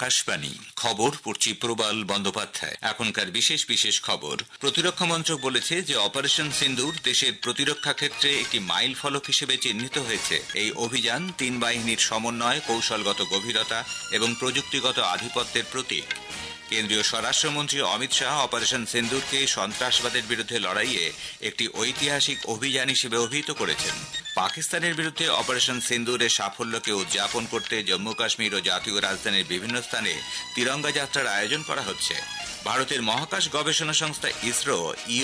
আকাশবাণী খবর পড়ছি প্রবাল বন্দ্যোপাধ্যায়। এখনকার বিশেষ বিশেষ খবর। প্রতিরক্ষা মন্ত্রক বলেছে যে অপারেশন সিন্দুর দেশের প্রতিরক্ষা ক্ষেত্রে একটি মাইল ফলক হিসেবে চিহ্নিত হয়েছে। এই অভিযান তিন বাহিনীর সমন্বয়, কৌশলগত গভীরতা এবং প্রযুক্তিগত আধিপত্যের প্রতীক। কেন্দ্রীয় স্বরাষ্ট্রমন্ত্রী অমিত শাহ অপারেশন সিন্দুরকে সন্ত্রাসবাদের বিরুদ্ধে লড়াইয়ে একটি ঐতিহাসিক অভিযান হিসেবে অভিহিত করেছেন। পাকিস্তানের বিরুদ্ধে অপারেশন সিন্দুরের সাফল্যকে উদযাপন করতে জম্মু কাশ্মীর ও জাতীয় রাজধানীর বিভিন্ন স্থানে তিরঙ্গা যাত্রার আয়োজন করা হচ্ছে। ভারতের মহাকাশ গবেষণা সংস্থা ইসরো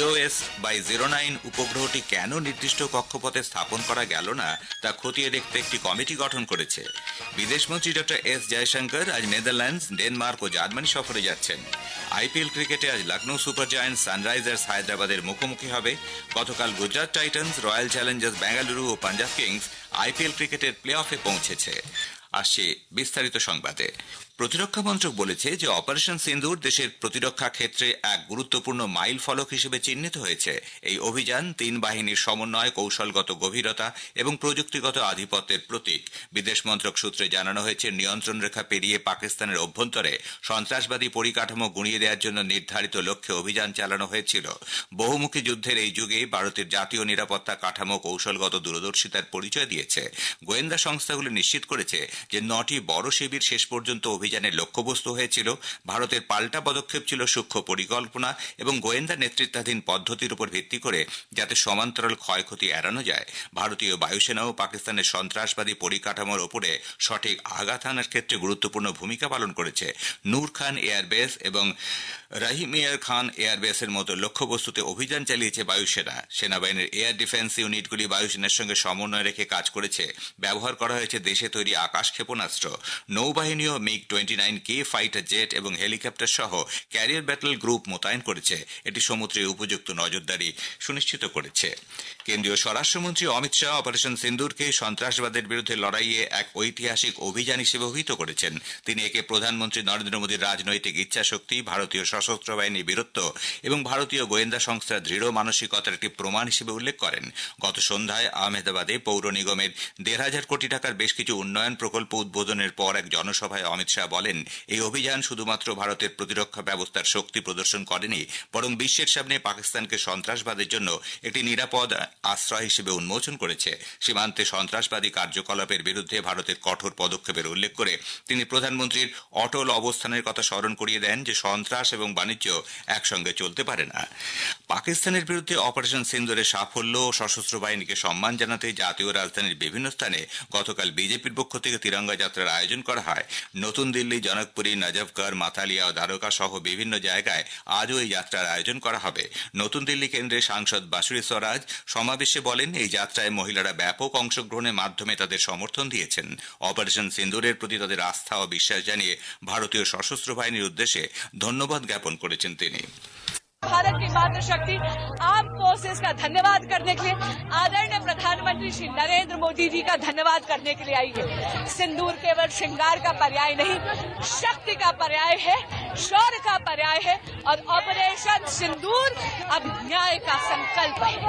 EOS-09 উপগ্রহটি কেন নির্দিষ্ট কক্ষপথে স্থাপন করা গেল না তা খতিয়ে দেখতে একটি কমিটি গঠন করেছে। বিদেশমন্ত্রী ডক্টর এস জয়শঙ্কর আজ নেদারল্যান্ডস, ডেনমার্ক ও জার্মানি সফরে যাচ্ছেন। IPL ক্রিকেটে আজ লখনৌ সুপার জায়ান্টস সানরাইজার্স হায়দ্রাবাদের মুখোমুখি হবে। গতকাল Gujarat Titans, Royal Challengers Bengaluru ও পাঞ্জাব কিংস IPL ক্রিকেটের প্লে অফে পৌঁছেছে। আসছে বিস্তারিত সংবাদে। প্রতিরক্ষা মন্ত্রক বলেছে যে অপারেশন সিন্দুর দেশের প্রতিরক্ষা ক্ষেত্রে এক গুরুত্বপূর্ণ মাইল ফলক হিসেবে চিহ্নিত হয়েছে। এই অভিযান তিন বাহিনীর সমন্বয়, কৌশলগত গভীরতা এবং প্রযুক্তিগত আধিপত্যের প্রতীক। বিদেশ মন্ত্রক সূত্রে জানানো হয়েছে, নিয়ন্ত্রণ রেখা পেরিয়ে পাকিস্তানের অভ্যন্তরে সন্ত্রাসবাদী পরিকাঠামো গুঁড়িয়ে দেওয়ার জন্য নির্ধারিত লক্ষ্যে অভিযান চালানো হয়েছিল। বহুমুখী যুদ্ধের এই যুগে ভারতের জাতীয় নিরাপত্তা কাঠামো কৌশলগত দূরদর্শিতার পরিচয় দিয়েছে। গোয়েন্দা সংস্থাগুলি নিশ্চিত করেছে যে 9টি বড় শিবির শেষ পর্যন্ত অভিযানের লক্ষ্যবস্তু হয়েছিল। ভারতের পাল্টা পদক্ষেপ ছিল সূক্ষ্ম পরিকল্পনা এবং গোয়েন্দা নেতৃত্বাধীন পদ্ধতির উপর ভিত্তি করে, যাতে সমান্তরাল ক্ষয়ক্ষতি এড়ানো যায়। ভারতীয় বায়ুসেনাও পাকিস্তানের সন্ত্রাসবাদী পরিকাঠামোর উপরে সঠিক আঘাত হানার ক্ষেত্রে গুরুত্বপূর্ণ ভূমিকা পালন করেছে। নূর খান এয়ারবেস এবং রহিমিয়ার খান এয়ারবেসের মতো লক্ষ্যবস্তুতে অভিযান চালিয়েছে বায়ুসেনা। সেনাবাহিনীর এয়ার ডিফেন্স ইউনিটগুলি বায়ুসেনার সঙ্গে সমন্বয় রেখে কাজ করেছে। ব্যবহার করা হয়েছে দেশে তৈরি আকাশ ক্ষেপণাস্ত্র। নৌবাহিনীও MiG-29K ফাইটার জেট এবং হেলিকপ্টার সহ ক্যারিয়ার ব্যাটল গ্রুপ মোতায়েন করেছে। এটি সমুদ্রে উপযুক্ত নজরদারি সুনিশ্চিত করেছে। কেন্দ্রীয় স্বরাষ্ট্রমন্ত্রী অমিত শাহ অপারেশন সিন্দুরকে সন্ত্রাসবাদের বিরুদ্ধে লড়াইয়ে এক ঐতিহাসিক অভিযান হিসেবে অভিহিত করেছেন। তিনি একে প্রধানমন্ত্রী নরেন্দ্র মোদীর রাজনৈতিক ইচ্ছাশক্তি, ভারতীয় সশস্ত্র বাহিনীর বীরত্ব এবং ভারতীয় গোয়েন্দা সংস্থার দৃঢ় মানসিকতার একটি প্রমাণ হিসেবে উল্লেখ করেন। গত সন্ধ্যায় আহমেদাবাদে পৌর নিগমের 1,500 কোটি টাকার বেশ কিছু উন্নয়ন প্রকল্প উদ্বোধনের পর এক জনসভায় অমিত শাহ বলেন, এই অভিযান শুধুমাত্র ভারতের প্রতিরক্ষা ব্যবস্থার শক্তি প্রদর্শন করেনি, বরং বিশ্বের সামনে পাকিস্তানকে সন্ত্রাসবাদের জন্য একটি নিরাপদ আশ্রয় হিসেবে উন্মোচন করেছে। সীমান্তে সন্ত্রাসবাদী কার্যকলাপের বিরুদ্ধে ভারতের কঠোর পদক্ষেপের উল্লেখ করে তিনি প্রধানমন্ত্রীর অটল অবস্থানের কথা স্মরণ করিয়ে দেন যে সন্ত্রাস এবং বাণিজ্য একসঙ্গে চলতে পারে না। পাকিস্তানের বিরুদ্ধে অপারেশন সিন্দুরের সাফল্য ও সশস্ত্র বাহিনীকে সম্মান জানাতে জাতীয় রাজধানীর বিভিন্ন স্থানে গতকাল বিজেপির পক্ষ থেকে তিরঙ্গা যাত্রার আয়োজন করা হয়। নতুন দিল্লি, জনকপুরী, নজফগড়, মাথালিয়া ও দ্বারকা সহ বিভিন্ন জায়গায় আজও এই যাত্রার আয়োজন করা হবে। নতুন দিল্লি কেন্দ্রের সাংসদ বাসুরি স্বরাজ সমাবেশে বলেন, এই যাত্রায় মহিলারা ব্যাপক অংশগ্রহণের মাধ্যমে তাদের সমর্থন দিয়েছেন। অপারেশন সিন্দুরের প্রতি তাদের আস্থা ও বিশ্বাস জানিয়ে ভারতীয় সশস্ত্র বাহিনীর উদ্দেশ্যে ধন্যবাদ জ্ঞাপন করেছেন তিনি। भारत की मातृशक्ति आर्म फोर्सेस का धन्यवाद करने के लिए, आदरणीय प्रधानमंत्री श्री नरेंद्र मोदी जी का धन्यवाद करने के लिए आई है। सिंदूर केवल श्रृंगार का पर्याय नहीं, शक्ति का पर्याय है, शौर्य का पर्याय है और ऑपरेशन सिंदूर अब न्याय का संकल्प है।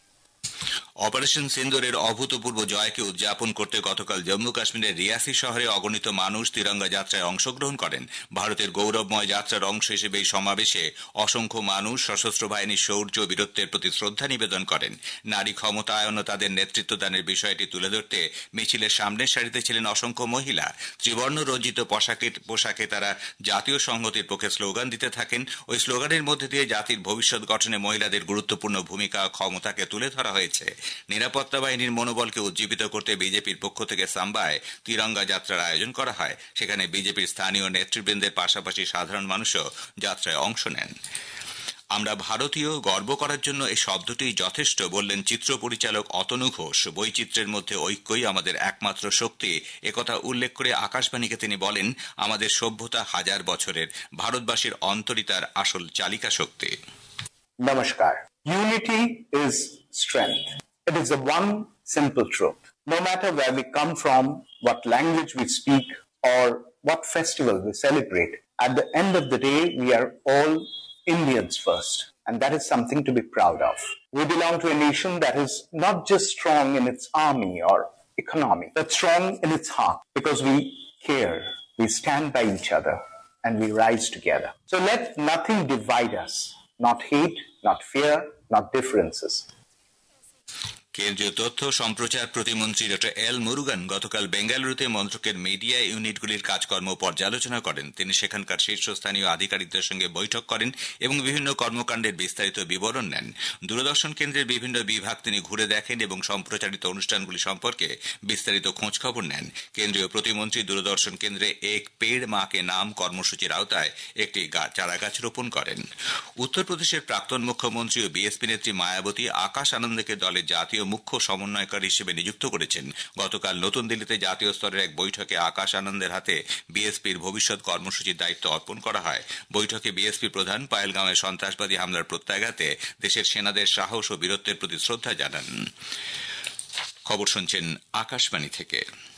অপারেশন সিন্দুরের অভূতপূর্ব জয়কে উদযাপন করতে গতকাল জম্মু কাশ্মীরের রিয়াসি শহরে অগণিত মানুষ তিরঙ্গা যাত্রায় অংশগ্রহণ করেন। ভারতের গৌরবময় যাত্রার অংশ হিসেবে এই সমাবেশে অসংখ্য মানুষ সশস্ত্র বাহিনীর শৌর্য ও বীরত্বের প্রতি শ্রদ্ধা নিবেদন করেন। নারী ক্ষমতায়ন ও তাদের নেতৃত্বদানের বিষয়টি তুলে ধরতে মিছিলের সামনের সারিতে ছিলেন অসংখ্য মহিলা। ত্রিবর্ণ রঞ্জিত পোশাকে তারা জাতীয় সংহতির পক্ষে স্লোগান দিতে থাকেন। ওই স্লোগানের মধ্যে দিয়ে জাতির ভবিষ্যৎ গঠনে মহিলাদের গুরুত্বপূর্ণ ভূমিকা ও ক্ষমতাকে তুলে ধরা হয়েছে। নিরাপত্তা বাহিনীর মনোবলকে উজ্জীবিত করতে বিজেপির পক্ষ থেকে সাম্বায় তিরঙ্গা যাত্রার আয়োজন করা হয়। সেখানে বিজেপির স্থানীয় নেতৃবৃন্দের পাশাপাশি সাধারণ মানুষও যাত্রায় অংশ নেন। আমরা ভারতীয়, গর্ব করার জন্য এই শব্দটি যথেষ্ট, বললেন চিত্র পরিচালক অতনু ঘোষ। বৈচিত্র্যের মধ্যে ঐক্যই আমাদের একমাত্র শক্তি, একথা উল্লেখ করে আকাশবাণীকে তিনি বলেন, আমাদের সভ্যতা হাজার বছরের, ভারতবাসীর অন্তরিতার আসল চালিকা শক্তি। নমস্কার। Unity is strength. It is the one simple truth. No matter where we come from, what language we speak, or what festival we celebrate, at the end of the day, we are all Indians first. And that is something to be proud of. We belong to a nation that is not just strong in its army or economy, but strong in its heart, because we care we stand by each other, and we rise together. So let nothing divide us, not hate, not fear, not differences. কেন্দ্রীয় তথ্য সম্প্রচার প্রতিমন্ত্রী doctor এল মুরুগান গতকাল বেঙ্গালুরুতে মন্ত্রকের media ইউনিটগুলির কাজকর্ম পর্যালোচনা করেন। তিনি সেখানকার শীর্ষস্থানীয় আধিকারিকদের সঙ্গে বৈঠক করেন এবং বিভিন্ন কর্মকাণ্ডের বিস্তারিত বিবরণ নেন। দূরদর্শন কেন্দ্রের বিভিন্ন বিভাগ তিনি ঘুরে দেখেন এবং সম্প্রচারিত অনুষ্ঠানগুলি সম্পর্কে বিস্তারিত খোঁজখবর নেন। কেন্দ্রীয় প্রতিমন্ত্রী দূরদর্শন কেন্দ্রে এক পেড় মা কে নাম কর্মসূচির আওতায় একটি চারাগাছ রোপণ করেন। উত্তরপ্রদেশের প্রাক্তন মুখ্যমন্ত্রী ও বিএসপি নেত্রী মায়াবতী আকাশ আনন্দকে দলের জাতীয় মুখ্য সমন্বয়কারী হিসেবে নিযুক্ত করেছেন। গতকাল নতুন দিল্লিতে জাতীয় স্তরের এক বৈঠকে আকাশ আনন্দের হাতে বিএসপির ভবিষ্যৎ কর্মসূচির দায়িত্ব অর্পণ করা হয়। বৈঠকে বিএসপি প্রধান পায়েলগাঁওয়ে সন্ত্রাসবাদী হামলার প্রত্যাঘাতে দেশের সেনাদের সাহস ও বীরত্বের প্রতি শ্রদ্ধা জানান। খবর শুনছেন আকাশবাণী থেকে।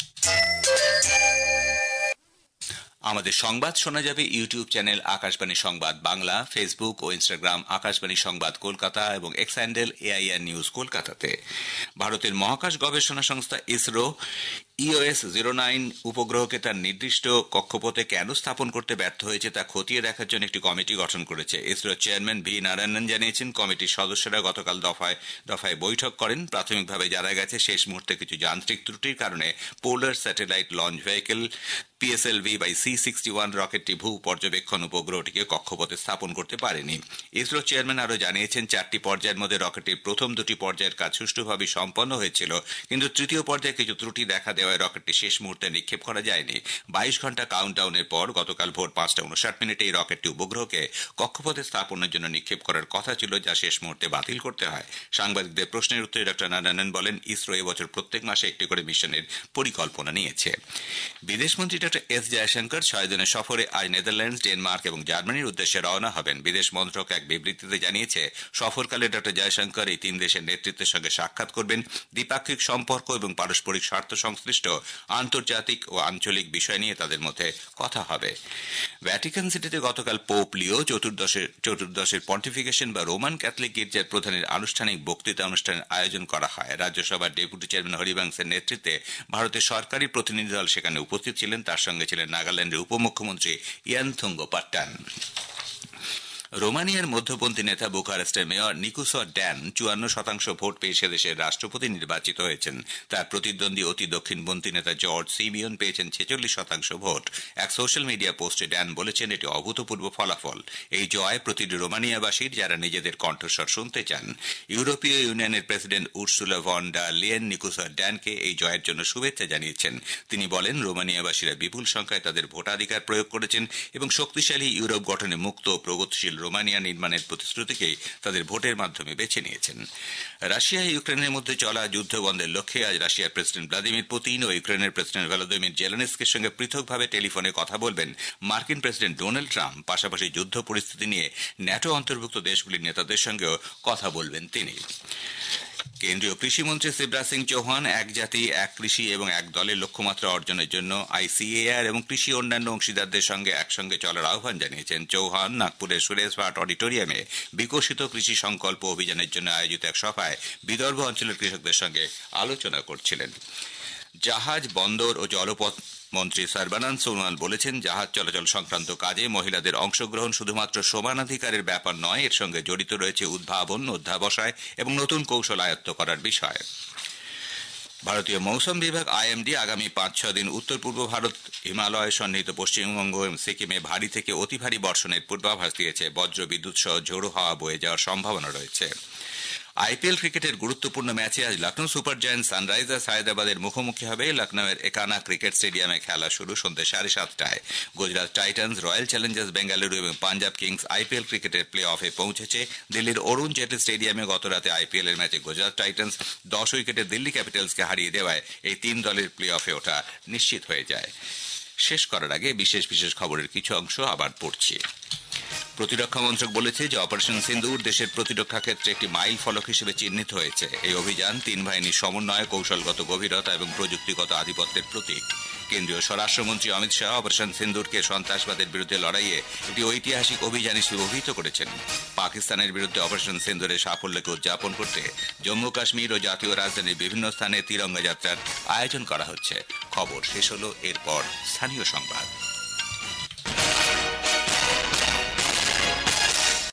আমাদের সংবাদ শোনা যাবে YouTube channel Akashvani Sangbad Bangla, Facebook ও ইনস্টাগ্রাম আকাশবাণী সংবাদ কলকাতা এবং এক্স হ্যান্ডেল AIR নিউজ কলকাতাতে। ভারতের মহাকাশ গবেষণা সংস্থা ইসরো EOS-09 উপগ্রহকে তার নির্দিষ্ট কক্ষপথে কেন স্থাপন করতে ব্যর্থ হয়েছে তা খতিয়ে দেখার জন্য একটি কমিটি গঠন করেছে। ইসরোর চেয়ারম্যান ভি নারায়ণন জানিয়েছেন, কমিটির সদস্যরা গতকাল দফায় দফায় বৈঠক করেন। প্রাথমিকভাবে জানা গেছে শেষ মুহূর্তে কিছু যান্ত্রিক ত্রুটির কারণে polar satellite launch vehicle PSLV/C-61 রকেটটি ভূ পর্যবেক্ষণ উপগ্রহটিকে কক্ষপথে স্থাপন করতে পারেনি। ইসরো চেয়ারম্যান আরও জানিয়েছেন, 4টি পর্যায়ের মধ্যে রকেটের প্রথম 2টি পর্যায়ের কাজ সুষ্ঠুভাবে সম্পন্ন হয়েছিল, কিন্তু তৃতীয় পর্যায়ে কিছু ত্রুটি দেখা দেওয়ায় রকেটটি শেষ মুহূর্তে নিক্ষেপ করা যায়নি। 22 ঘন্টা কাউন্টডাউনের পর গতকাল ভোর 5:59 এই রকেটটি উপগ্রহকে কক্ষপথে স্থাপনের জন্য নিক্ষেপ করার কথা ছিল, যা শেষ মুহূর্তে বাতিল করতে হয়। সাংবাদিকদের প্রশ্নের উত্তরে ডক্টর নারায়ণন বলেন, ইসরো এবছর প্রত্যেক মাসে একটি করে মিশনের পরিকল্পনা নিয়েছে। বিদেশমন্ত্রী ডক্টর এস জয়শঙ্কর 6 দিনের সফরে আজ নেদারল্যান্ডস, ডেনমার্ক এবং জার্মানির উদ্দেশ্যে রওনা হবেন। বিদেশ মন্ত্রক এক বিবৃতিতে জানিয়েছে, সফরকালে ডক্টর জয়শঙ্কর এই 3 দেশের নেতৃত্বের সঙ্গে সাক্ষাৎ করবেন। দ্বিপাক্ষিক সম্পর্ক এবং পারস্পরিক স্বার্থ সংশ্লিষ্ট আন্তর্জাতিক ও আঞ্চলিক বিষয় নিয়ে তাদের মধ্যে কথা হবে। ভ্যাটিকান সিটিতে গতকাল পোপ লিও চতুর্দশের পন্টিফিকেশন বা রোমান ক্যাথলিক গির্জার প্রধানের আনুষ্ঠানিক বক্তৃতা অনুষ্ঠানের আয়োজন করা হয়। রাজ্যসভার ডেপুটি চেয়ারম্যান হরিবংশের নেতৃত্বে ভারতের সরকারি প্রতিনিধি দল সেখানে উপস্থিত ছিলেন। তার সঙ্গে ছিলেন নাগাল্যান্ডের উপমুখ্যমন্ত্রী ইয়ানথুঙ্গো পাট্টান। রোমানিয়ার মধ্যপন্থী নেতা বুখারেস্টের মেয়র নিকুসর ড্যান 54% ভোট পেয়ে সে দেশের রাষ্ট্রপতি নির্বাচিত হয়েছেন। তার প্রতিদ্বন্দ্বী অতি দক্ষিণপন্থী নেতা জর্জ সিমিয়ন পেয়েছেন 46% ভোট। এক সোশ্যাল মিডিয়া পোস্টে ড্যান বলেছেন, এটি অভূতপূর্ব ফলাফল। এই জয় প্রতিটি রোমানিয়াবাসীর, যারা নিজেদের কণ্ঠস্বর শুনতে চান। ইউরোপীয় ইউনিয়নের president Ursula von der Leyen Nicusor ড্যানকে এই জয়ের জন্য শুভেচ্ছা জানিয়েছেন। তিনি বলেন, রোমানিয়াবাসীরা বিপুল সংখ্যায় তাদের ভোটাধিকার প্রয়োগ করেছেন এবং শক্তিশালী ইউরোপ গঠনে মুক্ত ও প্রগতিশীল রোমানিয়া নির্মাণের প্রতিশ্রুতিকেই তাদের ভোটের মাধ্যমে বেছে নিয়েছেন। রাশিয়া ইউক্রেনের মধ্যে চলা যুদ্ধ বন্ধের লক্ষ্যে আজ রাশিয়ার প্রেসিডেন্ট ভ্লাদিমির পুতিন ও ইউক্রেনের প্রেসিডেন্ট ভলোদিমির জেলেনস্কির সঙ্গে পৃথকভাবে টেলিফোনে কথা বলবেন মার্কিন প্রেসিডেন্ট ডোনাল্ড ট্রাম্প। পাশাপাশি যুদ্ধ পরিস্থিতি নিয়ে ন্যাটো অন্তর্ভুক্ত দেশগুলির নেতাদের সঙ্গেও কথা বলবেন তিনি। কেন্দ্রীয় কৃষিমন্ত্রী শিবরাজ সিং চৌহান এক জাতি এক কৃষি এবং এক দলের লক্ষ্যমাত্রা অর্জনের জন্য ICAR এবং কৃষি অন্যান্য অংশীদারদের সঙ্গে একসঙ্গে চলার আহ্বান জানিয়েছেন। চৌহান নাগপুরের সুরেশ ভাট অডিটোরিয়ামে বিকশিত কৃষি সংকল্প অভিযানের জন্য আয়োজিত এক সভায় বিদর্ভ অঞ্চলের কৃষকদের সঙ্গে আলোচনা করছিলেন। জাহাজ, বন্দর ও জলপথ মন্ত্রী সর্বানন্দ সোনোয়াল বলেছেন, জাহাজ চলাচল সংক্রান্ত কাজে মহিলাদের অংশগ্রহণ শুধুমাত্র সমানাধিকারের ব্যাপার নয়, এর সঙ্গে জড়িত রয়েছে উদ্ভাবন, অধ্যাবসায় এবং নতুন কৌশল আয়ত্ত করার বিষয়। ভারতীয় মৌসুম বিভাগ IMD আগামী 5-6 দিন উত্তর পূর্ব ভারত, হিমালয় সন্নিহিত পশ্চিমবঙ্গ এবং সিকিমে ভারী থেকে অতি ভারী বর্ষণের পূর্বাভাস দিয়েছে। বজ্র বিদ্যুৎ সহ ঝোড়ো হাওয়া বয়ে যাওয়ার সম্ভাবনা রয়েছে। IPL ক্রিকেটের গুরুত্বপূর্ণ ম্যাচে আজ লখনৌ সুপার জায়ান্টস সানরাইজার্স হায়দ্রাবাদের মুখোমুখি হবে। লখনৌয়ের একানা ক্রিকেট স্টেডিয়ামে খেলা শুরু সন্ধ্যে 7:30টায়। Gujarat Titans, Royal Challengers Bengaluru এবং পাঞ্জাব কিংস IPL ক্রিকেটের প্লে অফে পৌঁছেছে। দিল্লির অরুণ জেটলি স্টেডিয়ামে গতরাতে IPL এর ম্যাচে গুজরাট টাইটান্স 10 উইকেটে দিল্লি ক্যাপিটালসকে হারিয়ে দেওয়ায় এই 3 দলের প্লে অফে ওঠা নিশ্চিত হয়ে যায়। শেষ করার আগে বিশেষ বিশেষ খবরের কিছু অংশ আবার পড়ছি। প্রতিরক্ষা মন্ত্রক বলেছে যে অপারেশন সিন্দুর দেশের প্রতিরক্ষা ক্ষেত্রে একটি মাইল ফলক হিসেবে চিহ্নিত হয়েছে। এই অভিযান 3 বাহিনীর সমন্বয়, কৌশলগত গভীরতা এবং প্রযুক্তিগত আধিপত্যের প্রতীক। কেন্দ্রীয় স্বরাষ্ট্রমন্ত্রী অমিত শাহ অপারেশন সিন্দুরকে সন্ত্রাসবাদের বিরুদ্ধে লড়াইয়ে একটি ঐতিহাসিক অভিযান হিসেবে অভিহিত করেছেন। পাকিস্তানের বিরুদ্ধে অপারেশন সিন্দুরের সাফল্যকে উদযাপন করতে জম্মু কাশ্মীর ও জাতীয় রাজধানীর বিভিন্ন স্থানে তিরঙ্গা যাত্রার আয়োজন করা হচ্ছে। খবর শেষ হলো, এরপর স্থানীয় সংবাদ।